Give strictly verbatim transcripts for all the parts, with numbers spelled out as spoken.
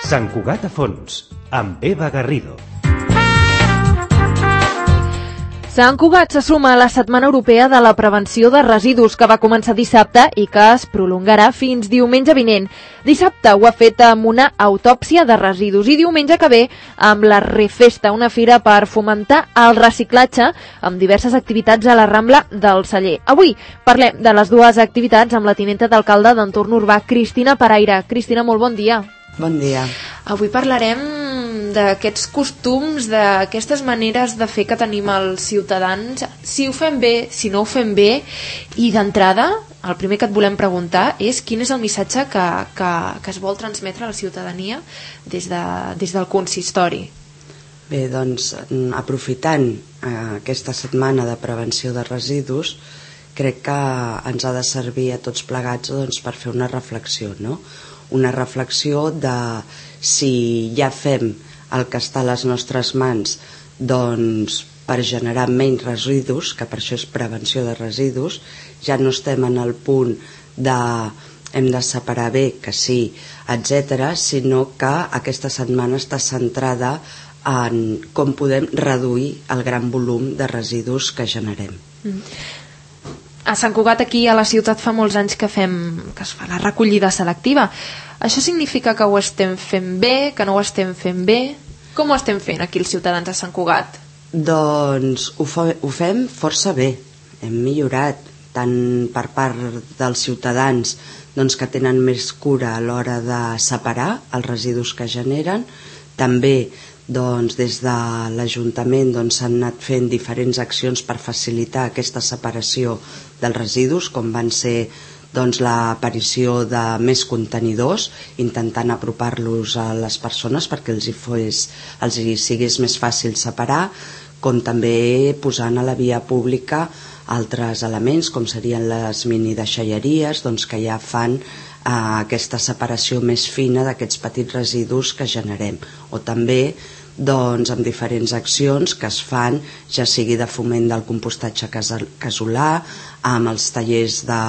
Sant Cugat a fons, amb Eva Garrido. Sant Cugat se suma a la Setmana Europea de la Prevenció de Residus, que va començar dissabte i que es prolongarà fins diumenge vinent. Dissabte ho ha fet amb una autòpsia de residus i diumenge que ve amb la Refesta, una fira per fomentar el reciclatge amb diverses activitats a la Rambla del Celler. Avui parlem de les dues activitats amb la tinenta d'alcalde d'Entorn Urbà, Cristina Paraire. Cristina, molt bon dia. Bon dia. Avui parlarem d'aquests costums, d'aquestes maneres de fer que tenim els ciutadans, si ho fem bé, si no ho fem bé, i d'entrada, el primer que et volem preguntar és quin és el missatge que, que, que es vol transmetre a la ciutadania des, de, des del consistori. Bé, doncs, aprofitant eh, aquesta setmana de prevenció de residus, crec que ens ha de servir a tots plegats doncs, per fer una reflexió, no? Una reflexió de si ja fem el que està a les nostres mans doncs per generar menys residus, que per això és prevenció de residus, ja no estem en el punt de hem de separar bé, que sí, etcètera, sinó que aquesta setmana està centrada en com podem reduir el gran volum de residus que generem. Mm. A Sant Cugat, aquí a la ciutat, fa molts anys que fem que es fa la recollida selectiva. Això significa que ho estem fent bé, que no ho estem fent bé? Com ho estem fent aquí els ciutadans de Sant Cugat? Doncs ho, fa, ho fem força bé. Hem millorat tant per part dels ciutadans doncs, que tenen més cura a l'hora de separar els residus que generen. També doncs, des de l'Ajuntament doncs, s'han anat fent diferents accions per facilitar aquesta separació dels residus, com van ser doncs, l'aparició de més contenidors, intentant apropar-los a les persones perquè els hi, fos, els hi sigués més fàcil separar, com també posant a la via pública altres elements, com serien les minideixalleries, doncs, que ja fan eh, aquesta separació més fina d'aquests petits residus que generem. O també doncs, amb diferents accions que es fan, ja sigui de foment del compostatge casolà, amb els tallers de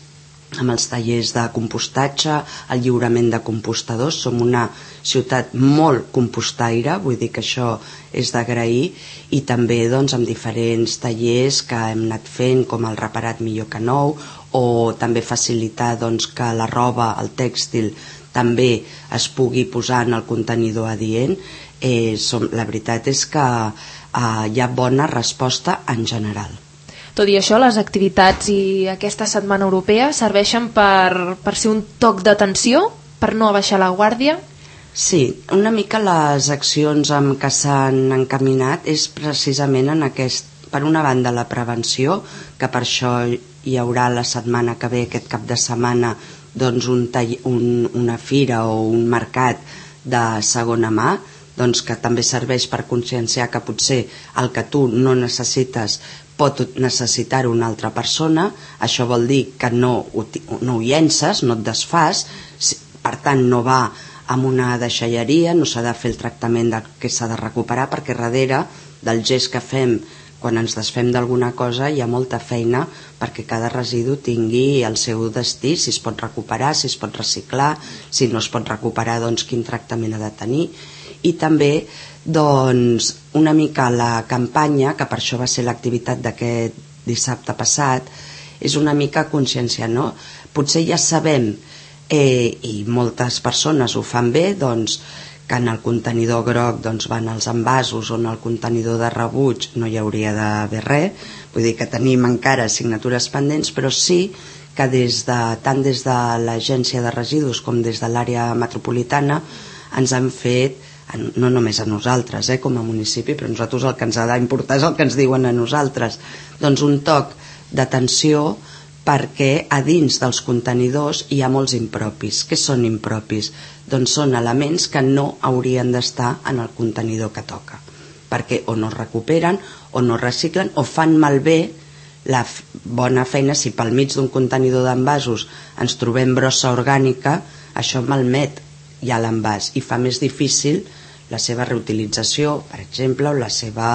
amb els tallers de compostatge, el lliurament de compostadors. Som una ciutat molt compostaire, vull dir que això és d'agrair, i també doncs, amb diferents tallers que hem anat fent, com el reparat millor que nou, o també facilitar doncs, que la roba, el tèxtil, també es pugui posar en el contenidor adient. Eh, som, la veritat és que eh, hi ha bona resposta en general. Tot i això, les activitats i aquesta setmana europea serveixen per, per ser un toc d'atenció, per no abaixar la guàrdia? Sí, una mica les accions amb què s'han encaminat és precisament en aquest, per una banda la prevenció, que per això hi haurà la setmana que ve, aquest cap de setmana, doncs un tall, un, una fira o un mercat de segona mà, doncs que també serveix per conscienciar que potser el que tu no necessites pot necessitar una altra persona. Això vol dir que no ho, no ho llences, no et desfas, per tant no va amb una deixalleria, no s'ha de fer el tractament de que s'ha de recuperar, perquè darrere del gest que fem quan ens desfem d'alguna cosa hi ha molta feina perquè cada residu tingui el seu destí, si es pot recuperar, si es pot reciclar, si no es pot recuperar, doncs quin tractament ha de tenir. I també doncs, una mica la campanya, que per això va ser l'activitat d'aquest dissabte passat, és una mica consciència, no? Potser ja sabem, eh, i moltes persones ho fan bé, doncs, que en el contenidor groc doncs, van els envasos, o en el contenidor de rebuig no hi hauria d'haver res, vull dir que tenim encara assignatures pendents, però sí que des de, tant des de l'Agència de Residus com des de l'àrea metropolitana ens han fet, no només a nosaltres eh, com a municipi, però nosaltres el que ens ha d'importar és el que ens diuen a nosaltres, doncs un toc d'atenció, perquè a dins dels contenidors hi ha molts impropis. Què són impropis? Doncs són elements que no haurien d'estar en el contenidor que toca, perquè o no es recuperen o no reciclen o fan malbé la bona feina. Si pel mig d'un contenidor d'envasos ens trobem brossa orgànica, això malmet ja l'envàs i fa més difícil la seva reutilització, per exemple, o la seva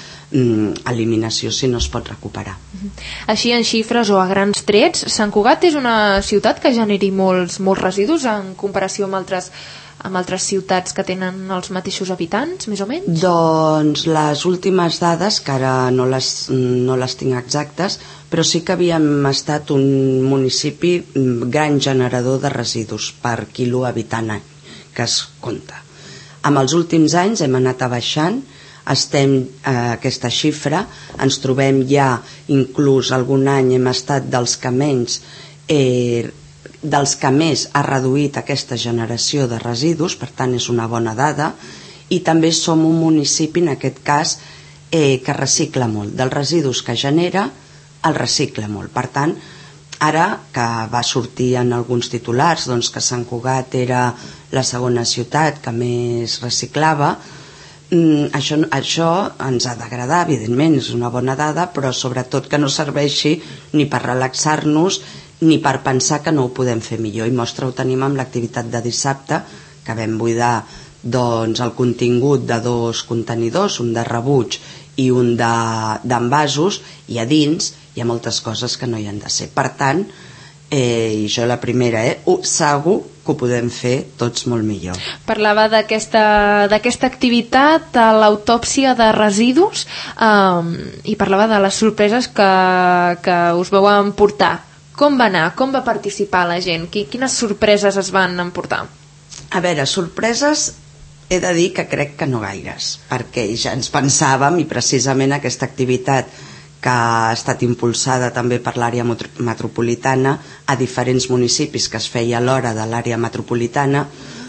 mm, eliminació si no es pot recuperar. Així, en xifres o a grans trets, Sant Cugat és una ciutat que generi molts, molts residus en comparació amb altres amb altres ciutats que tenen els mateixos habitants, més o menys? Doncs les últimes dades, que ara no les, no les tinc exactes, però sí que havíem estat un municipi gran generador de residus per quilo habitant any, que es compta. Amb els últims anys hem anat abaixant, estem a eh, aquesta xifra, ens trobem ja, inclús algun any hem estat dels que menys, eh, dels que més ha reduït aquesta generació de residus, per tant és una bona dada, i també som un municipi, en aquest cas, eh, que recicla molt. Dels residus que genera, el recicla molt. Per tant, ara que va sortir en alguns titulars doncs, que Sant Cugat era la segona ciutat que més reciclava, mm, això, això ens ha d'agradar, evidentment, és una bona dada, però sobretot que no serveixi ni per relaxar-nos ni per pensar que no ho podem fer millor. I mostra ho tenim amb l'activitat de dissabte, que vam buidar doncs, el contingut de dos contenidors, un de rebuig i un d'envasos, i a dins hi ha moltes coses que no hi han de ser. Per tant, eh, i jo la primera, eh, segur que ho podem fer tots molt millor. Parlava d'aquesta d'aquesta activitat, a l'autòpsia de residus, eh, i parlava de les sorpreses que, que us vau emportar. Com va anar? Com va participar la gent? Quines sorpreses es van emportar? A veure, sorpreses he de dir que crec que no gaires, perquè ja ens pensàvem, i precisament aquesta activitat que ha estat impulsada també per l'àrea metropolitana a diferents municipis que es feia a l'hora de l'àrea metropolitana,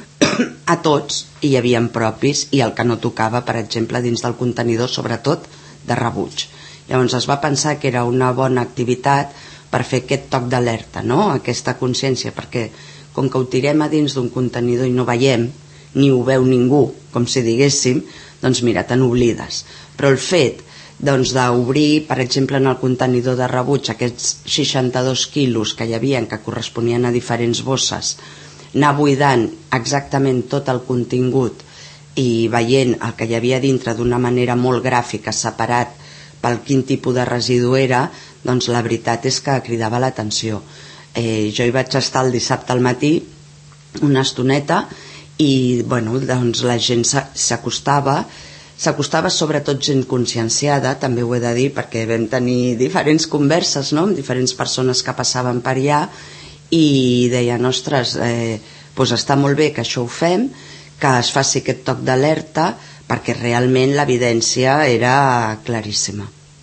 a tots hi havia propis, i el que no tocava, per exemple, dins del contenidor, sobretot de rebuig. Llavors es va pensar que era una bona activitat per fer aquest toc d'alerta, no? Aquesta consciència, perquè com que ho tirem a dins d'un contenidor i no veiem, ni ho veu ningú, com si diguéssim, doncs mira, te n'oblides. Però el fet doncs, d'obrir, per exemple, en el contenidor de rebuig, aquests seixanta-dos quilos que hi havia, que corresponien a diferents bosses, anar buidant exactament tot el contingut i veient el que hi havia dintre d'una manera molt gràfica, separat pel quin tipus de residu era, doncs la veritat és que cridava l'atenció. Eh, jo hi vaig estar el dissabte al matí una estoneta i bueno, doncs la gent s'acostava, s'acostava sobretot gent conscienciada, també ho he de dir, perquè vam tenir diferents converses, no?, amb diferents persones que passaven per allà, i deien, ostres, eh, doncs està molt bé que això ho fem, que es faci aquest toc d'alerta, perquè realment l'evidència era claríssima.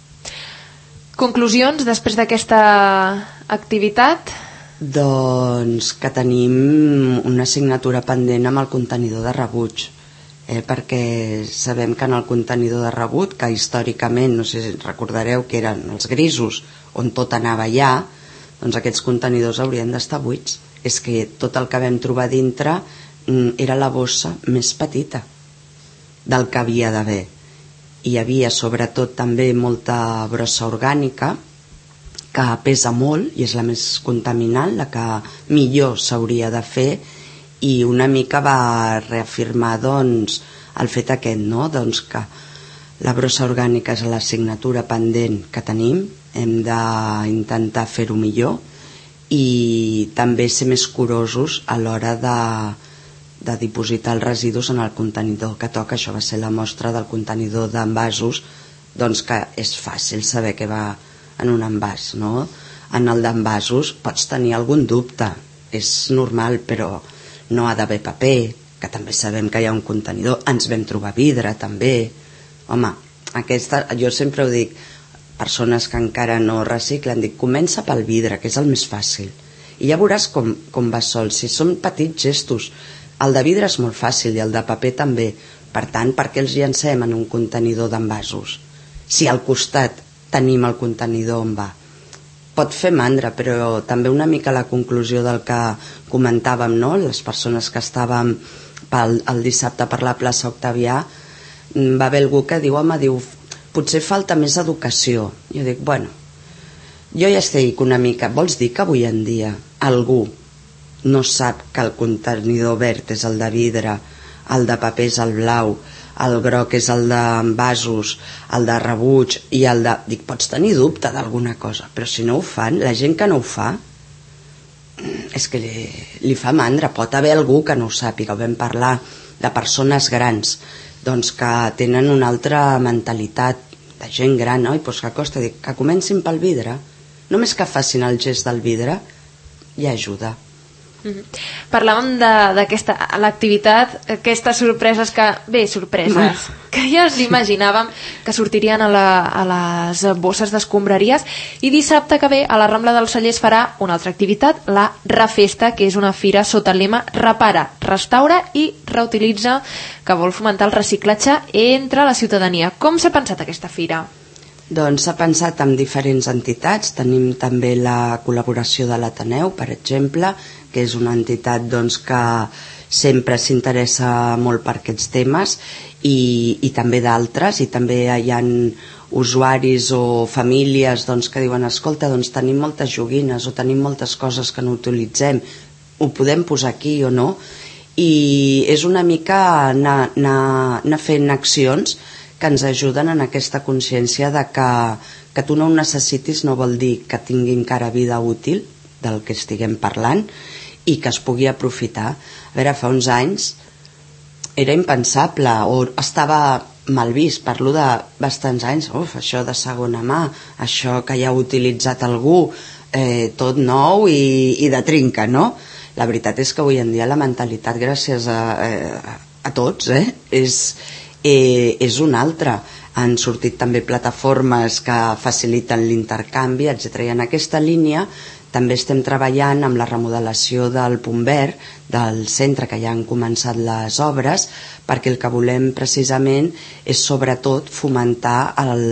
Conclusions després d'aquesta activitat? Doncs que tenim una assignatura pendent amb el contenidor de rebuig, eh, perquè sabem que en el contenidor de rebuig, que històricament, no sé si recordareu que eren els grisos, on tot anava allà, doncs aquests contenidors haurien d'estar buits. És que tot el que vam trobar dintre era la bossa més petita del que havia d'haver. Hi havia sobretot també molta brossa orgànica que pesa molt i és la més contaminant, la que millor s'hauria de fer, i una mica va reafirmar doncs, el fet aquest, no? Doncs que la brossa orgànica és l'assignatura pendent que tenim, hem d'intentar fer-ho millor i també ser més curosos a l'hora de de dipositar els residus en el contenidor que toca. Això va ser la mostra del contenidor d'envasos, doncs que és fàcil saber què va en un envàs, no? En el d'envasos pots tenir algun dubte, és normal, però no ha d'haver paper, que també sabem que hi ha un contenidor, ens vam trobar vidre també. Home, aquesta, jo sempre ho dic, persones que encara no reciclen, dic, comença pel vidre, que és el més fàcil, i ja veuràs com, com va sol, si són petits gestos. El de vidre és molt fàcil i el de paper també. Per tant, per què els llancem en un contenidor d'envasos? Si al costat tenim el contenidor on va. Pot fer mandra, però també una mica la conclusió del que comentàvem, no? Les persones que estàvem pel, el dissabte per la plaça Octavià, va haver algú que diu, home, diu, potser falta més educació. Jo dic, bueno, jo ja estic una mica, vols dir que avui en dia algú no sap que el contenidor verd és el de vidre, el de paper és el blau, el groc és el d'envasos, el de rebuig i el de... Dic, pots tenir dubte d'alguna cosa, però si no ho fan, la gent que no ho fa és que li, li fa mandra. Pot haver algú que no ho sàpiga. Ho vam parlar de persones grans, doncs que tenen una altra mentalitat de gent gran, oi? Pues que costa dir que comencin pel vidre. Només que facin el gest del vidre ja ajuda. Mm-hmm. Parlàvem d'aquesta l'activitat, aquestes sorpreses que, bé, sorpreses, que ja ens imaginàvem que sortirien a, la, a les bosses d'escombraries, i dissabte que ve a la Rambla dels Cellers farà una altra activitat, la Refesta, que és una fira sota el lema Repara, restaura i reutilitza, que vol fomentar el reciclatge entre la ciutadania. Com s'ha pensat aquesta fira? Doncs s'ha pensat amb diferents entitats. Tenim també la col·laboració de l'Ateneu, per exemple, que és una entitat doncs, que sempre s'interessa molt per aquests temes, i, i també d'altres, i també hi ha usuaris o famílies doncs, que diuen, escolta, doncs, tenim moltes joguines o tenim moltes coses que no utilitzem, ho podem posar aquí o no? I és una mica anar, anar, anar fent accions que ens ajuden en aquesta consciència de que, que tu no ho necessitis no vol dir que tingui encara vida útil del que estiguem parlant i que es pugui aprofitar. A veure, fa uns anys era impensable o estava mal vist, parlo de bastants anys, uf, això de segona mà, això que ja ha utilitzat algú, eh, tot nou i, i de trinca, no? La veritat és que avui en dia la mentalitat, gràcies a, a, a tots, eh, és... Eh, és una altra. Han sortit també plataformes que faciliten l'intercanvi, etcètera. I en aquesta línia també estem treballant amb la remodelació del Punt Verd, del centre, que ja han començat les obres, perquè el que volem precisament és sobretot fomentar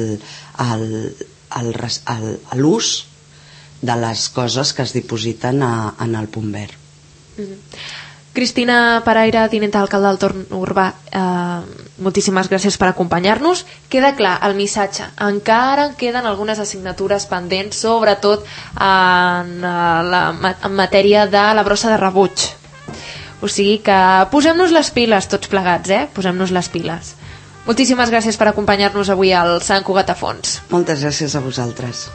l'ús de les coses que es dipositen a, en el Punt Verd. Mm-hmm. Cristina Paraire, tinenta d'alcalde del Torn Urbà, eh, moltíssimes gràcies per acompanyar-nos. Queda clar el missatge, encara queden algunes assignatures pendents, sobretot en, la, en matèria de la brossa de rebuig. O sigui que posem-nos les piles tots plegats, eh? Posem-nos les piles. Moltíssimes gràcies per acompanyar-nos avui al Sant Cugat a Fons. Moltes gràcies a vosaltres.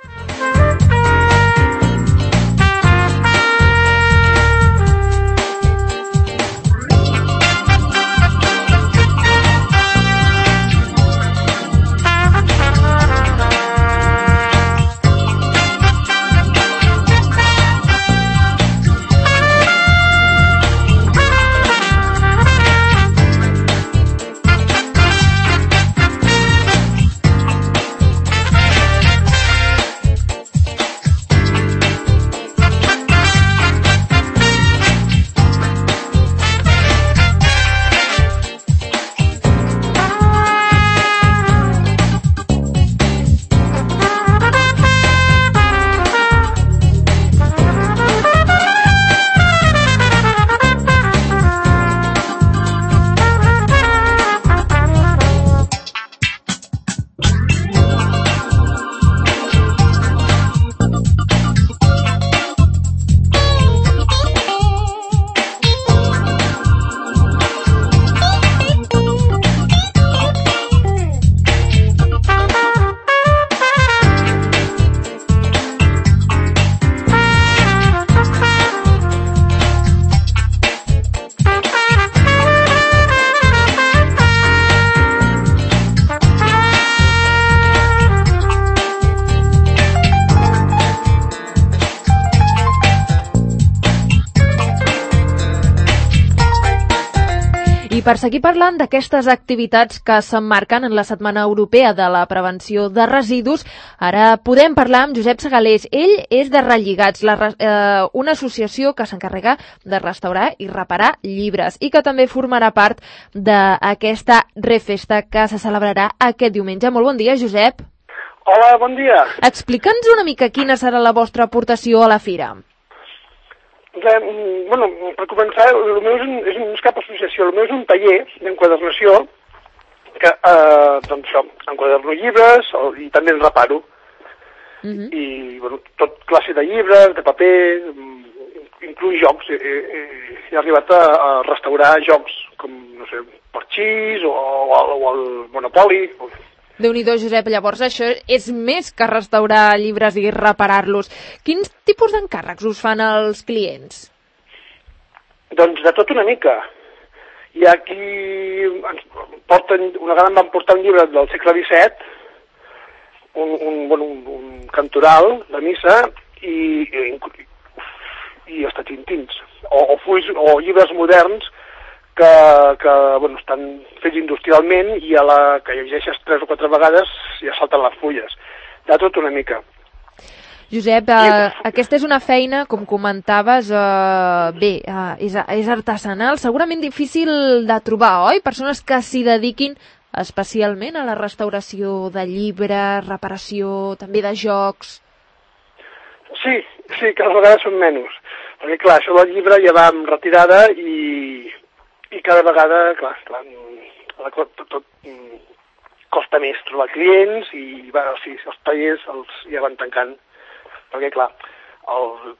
I per seguir parlant d'aquestes activitats que s'emmarquen en la Setmana Europea de la Prevenció de Residus, ara podem parlar amb Josep Segalés. Ell és de Relligats, la, eh, una associació que s'encarrega de restaurar i reparar llibres i que també formarà part d'aquesta Refesta que se celebrarà aquest diumenge. Molt bon dia, Josep. Hola, bon dia. Explica'ns una mica quina serà la vostra aportació a la fira. Re, bueno, per començar, el meu és, un, és un, cap associació, el meu és un taller d'enquadernació que, eh, doncs això, enquaderno llibres o, i també en reparo. Uh-huh. I, bueno, tot classe de llibres, de paper, inclús jocs. He, he, he arribat a, a restaurar jocs com, no sé, Parchís o, o, o el Monopoly. Déu-n'hi-do, Josep, llavors això és més que restaurar llibres i reparar-los. Quins tipus d'encàrrecs us fan els clients? Doncs de tot una mica. Hi ha qui ens porten, una vegada em van portar un llibre del segle disset, un, un, bueno, un, un cantoral de missa, i, i, i hasta tintins, o, o, fulls, o llibres moderns que, que bueno, estan fets industrialment i a la que llegeixes tres o quatre vegades ja salten les fulles. De tot una mica. Josep, eh, aquesta és una feina, com comentaves, eh, bé, eh, és, és artesanal, segurament difícil de trobar, oi? Persones que s'hi dediquin especialment a la restauració de llibres, reparació, també de jocs. Sí, sí, cada vegada són menys. Perquè, clar, això del llibre ja va en retirada i, i cada vegada, clar, clar tot, tot, tot costa més trobar clients i va, o sigui, els tallers els ja van tancant. Perquè, clar, el,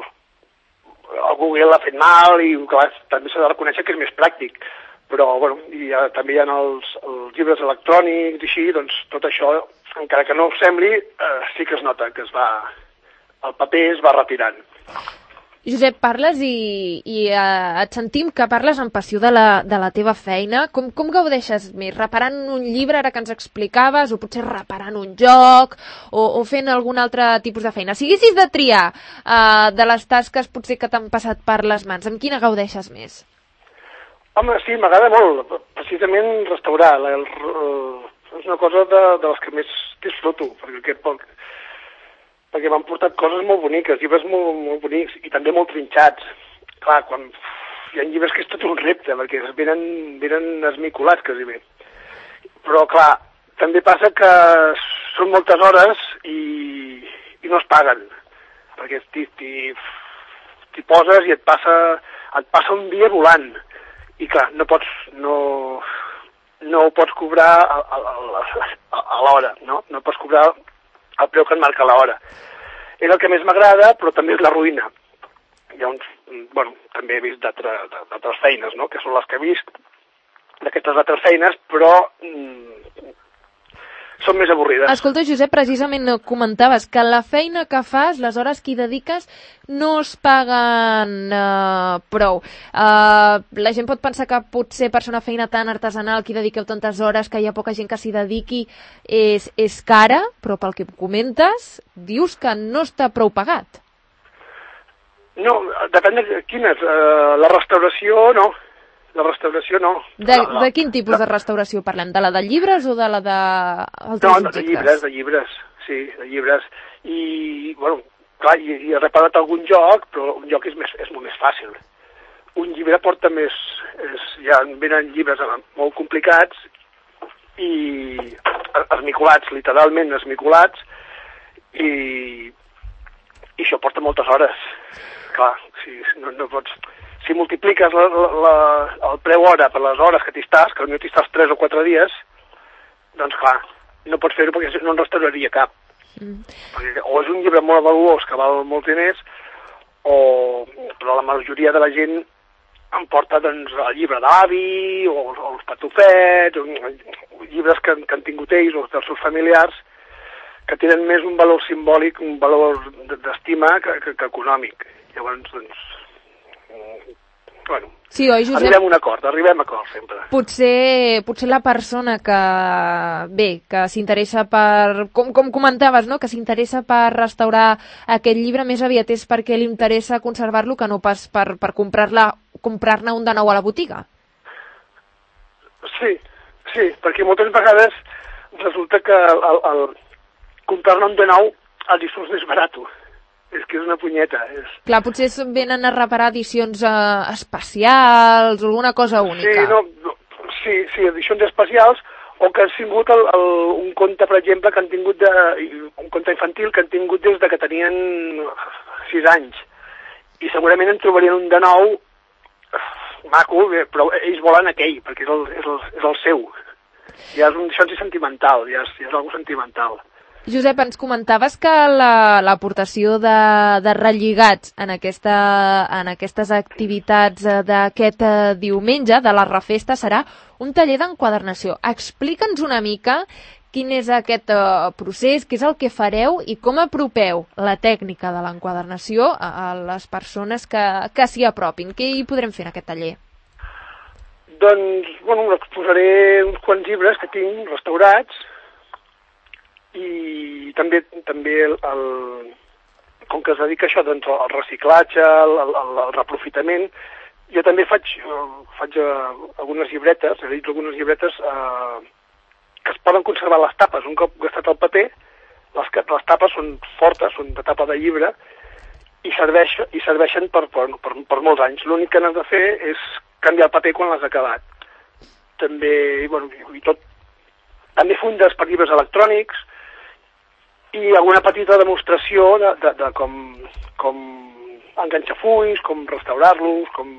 el Google l'ha fet mal i, clar, també s'ha de reconèixer que és més pràctic. Però, bueno, i ha, també hi ha els, els llibres electrònics i així, doncs tot això, encara que no ho sembli, eh, sí que es nota que es va, el paper es va retirant. Josep, parles i, i eh, et sentim que parles amb passió de la, de la teva feina. Com, com gaudeixes més? Reparant un llibre, ara que ens explicaves, o potser reparant un joc, o, o fent algun altre tipus de feina? Si haguessis de triar eh, de les tasques potser que t'han passat per les mans, amb quina gaudeixes més? Home, sí, m'agrada molt, precisament restaurar. El, el, és una cosa de, de les que més disfruto, perquè aquest poc... perquè m'han portat coses molt boniques, llibres molt, molt bonics i també molt trinxats. Clar, quan hi ha llibres que és tot un repte, perquè venen, venen esmicolats quasi bé. Però, clar, també passa que són moltes hores i, i no es paguen, perquè t'hi poses i et passa, et passa un dia volant. I, clar, no pots, no, no ho pots cobrar a, a, a, a l'hora, no? No pots cobrar el preu que et marca l'hora. És el que més m'agrada, però també és la ruïna. Llavors, bueno, també he vist d'altres feines, no?, que són les que he vist, d'aquestes altres feines, però mm, són més avorrides. Escolta, Josep, precisament comentaves que la feina que fas, les hores que hi dediques, no es paguen eh, prou. Eh, la gent pot pensar que potser per ser una feina tan artesanal que hi dediqueu tantes hores, que hi ha poca gent que s'hi dediqui, és, és cara, però pel que comentes, dius que no està prou pagat. No, depèn de quines. Uh, la restauració, no. La restauració, no. De, la, la, de quin tipus la... de restauració parlem? De la de llibres o de la de altres no, objectes? No, de llibres, de llibres, sí, de llibres. I, bueno, clar, i, i he reparat algun joc, però un joc és, més, és molt més fàcil. Un llibre porta més... És, ja venen llibres molt complicats i esmicolats, literalment esmicolats, i, i això porta moltes hores. Clar, si no, no pots... Si multipliques la, la, la, el preu hora per les hores que t'hi estàs, que potser t'hi estàs tres o quatre dies, doncs clar, no pots fer-ho perquè no en restauraria cap. Mm. Perquè o és un llibre molt valuós que val molts diners, o, però la majoria de la gent em porta doncs, el llibre d'avi, o, o els patufets, o, o llibres que, que han tingut ells o dels seus familiars, que tenen més un valor simbòlic, un valor d'estima que, que, que econòmic. Llavors, doncs, bueno, sí, oi, Josep? Arribem a un acord, arribem a acord sempre. Potser, potser la persona que, bé, que s'interessa per, com, com comentaves, no?, que s'interessa per restaurar aquest llibre, més aviat és perquè li interessa conservar-lo que no pas per, per comprar-la, comprar-ne un de nou a la botiga. Sí, sí, perquè moltes vegades resulta que el, el, el comprar-ne un de nou el disfrut més barat. És que és una punyeta. És... Clar, potser venen a reparar edicions eh, especials o alguna cosa única. Sí, no, no, sí, sí, edicions especials, o que han tingut el, el, un conte, per exemple, que han tingut de, un conte infantil que han tingut des de que tenien sis anys. I segurament en trobarien un de nou maco, però ells volen aquell, perquè és el, és el, és el seu. Ja és un, això és sentimental, ja és, ja és algo sentimental. Josep, ens comentaves que l'aportació la, de, de relligats en, aquesta, en aquestes activitats d'aquest diumenge, de la refesta, serà un taller d'enquadernació. Explica'ns una mica quin és aquest uh, procés, què és el que fareu i com apropeu la tècnica de l'enquadernació a, a les persones que, que s'hi apropin. Què hi podrem fer en aquest taller? Doncs, bueno, exposaré uns quants llibres que tinc restaurats i també també el, el, com que es dedica a això, doncs, al reciclatge, al, al, al reaprofitament, jo també faig, faig uh, algunes llibretes, he dit algunes llibretes uh, que es poden conservar les tapes. Un cop gastat el paper, les, les tapes són fortes, són de tapa de llibre, i, serveix, i serveixen per, per, per, per molts anys. L'únic que n'has de fer és canviar el paper quan l'has acabat. També, bueno, i tot, també fundes per llibres electrònics i alguna petita demostració de, de, de com, com enganxar fulls, com restaurar-los, com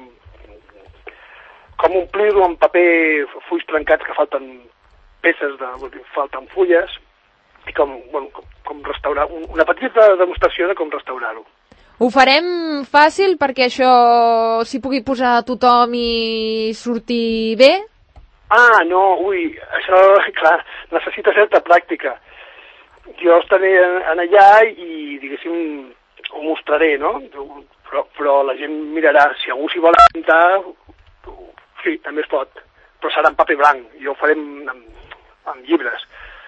com omplir-ho amb paper, fulls trencats que falten peces, de, falten fulles, i com, bueno, com, com restaurar, una petita demostració de com restaurar-ho. Ho farem fàcil perquè això s'hi pugui posar a tothom i sortir bé? Ah, no, ui, això, clar, necessita certa pràctica. Jo estaré en allà i, diguéssim, ho mostraré, no? Però, però la gent mirarà, si algú s'hi vol apuntar, sí, també es pot, però serà en paper blanc, jo ho farem amb, amb llibres.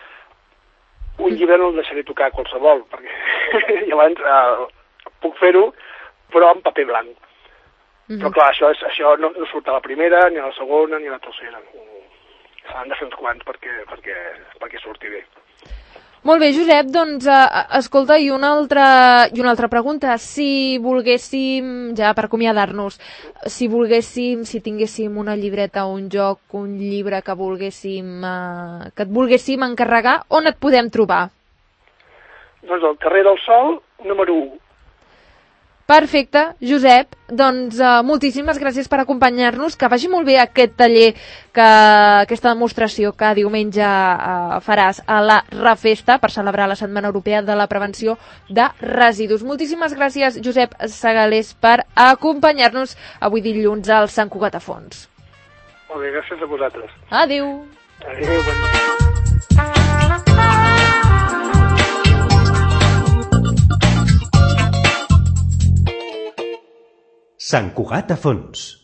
Un llibre no el deixaré tocar qualsevol, perquè llavors eh, puc fer-ho, però en paper blanc. Mm-hmm. Però clar, això, és, això no, no surt a la primera, ni a la segona, ni a la tercera. S'han de fer uns quants perquè, perquè, perquè surti bé. Molt bé, Josep, doncs, eh, escolta, i una altra, i una altra pregunta. Si volguéssim, ja per acomiadar-nos, si volguéssim, si tinguéssim una llibreta, un joc, un llibre que volguéssim, eh, que et volguéssim encarregar, on et podem trobar? Doncs al carrer del Sol, número u. Perfecte, Josep, doncs uh, moltíssimes gràcies per acompanyar-nos, que vagi molt bé aquest taller, que, aquesta demostració que diumenge uh, faràs a la Refesta per celebrar la Setmana Europea de la Prevenció de Residus. Moltíssimes gràcies, Josep Segalés, per acompanyar-nos avui dilluns al Sant Cugat a Fons. Molt bé, gràcies a vosaltres. Adéu. Adéu, bon dia. Sant Cugat a Fons.